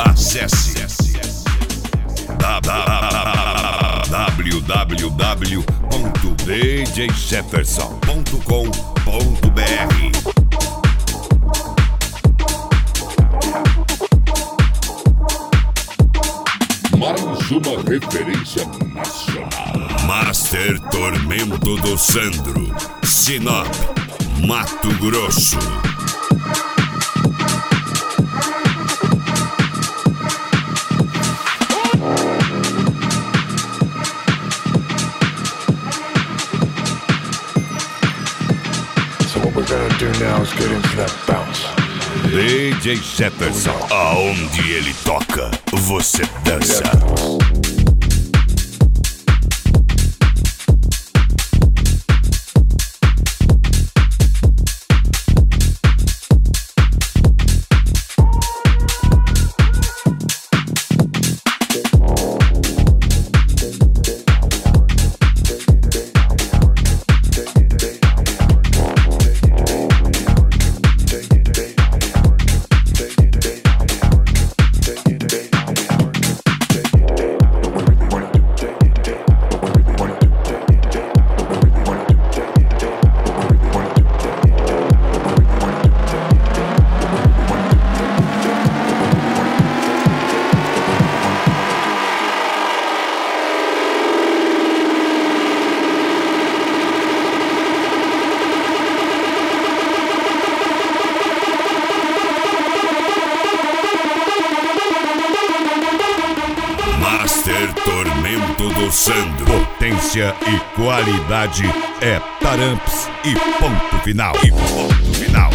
Acesse www.djjefferson.com.br. Mais uma referência nacional. Master Tormento do Sandro, Sinop, Mato Grosso. So what we're gonna do now is get into that bounce. DJ Jefferson, aonde ele toca, você dança. Master Tormento do Sandro. Potência e qualidade é Taramps e ponto final. E ponto final.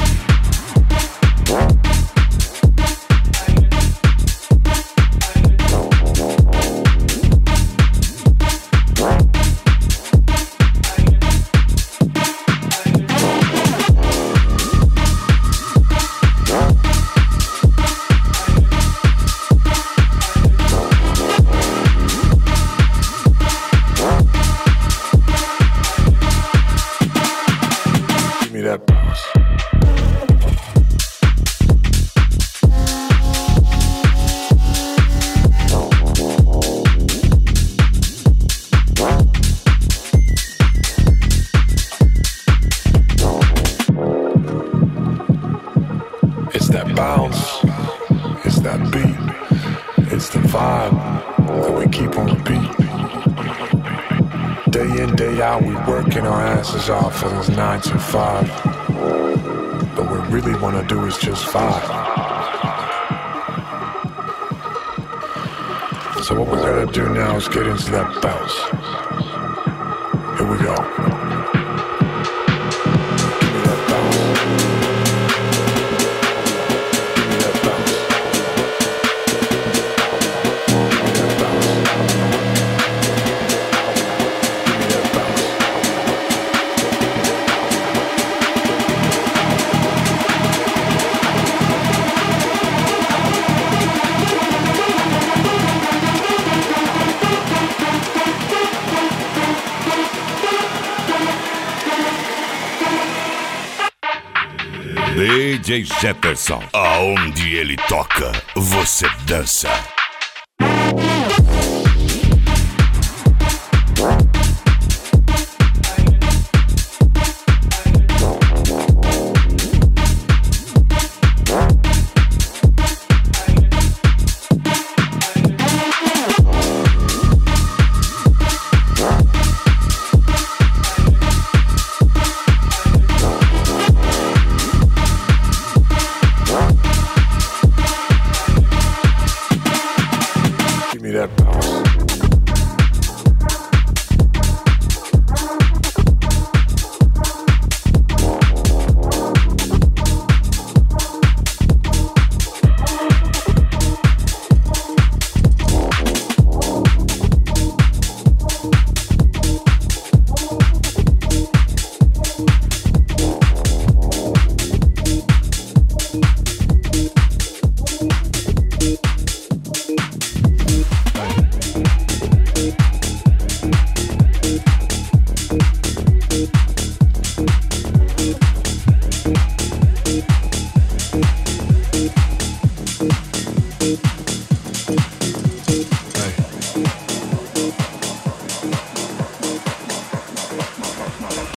That bounce. It's that bounce, it's that beat, it's the vibe that we keep on repeat. Day in, day out, we working our asses off for those 9 to 5. But what we really want to do is just vibe. So what we're gonna do now is get into that bounce. Here we go. Give me that bounce. Give me that bounce. Give me that bounce. DJ Jefferson, aonde ele toca, você dança.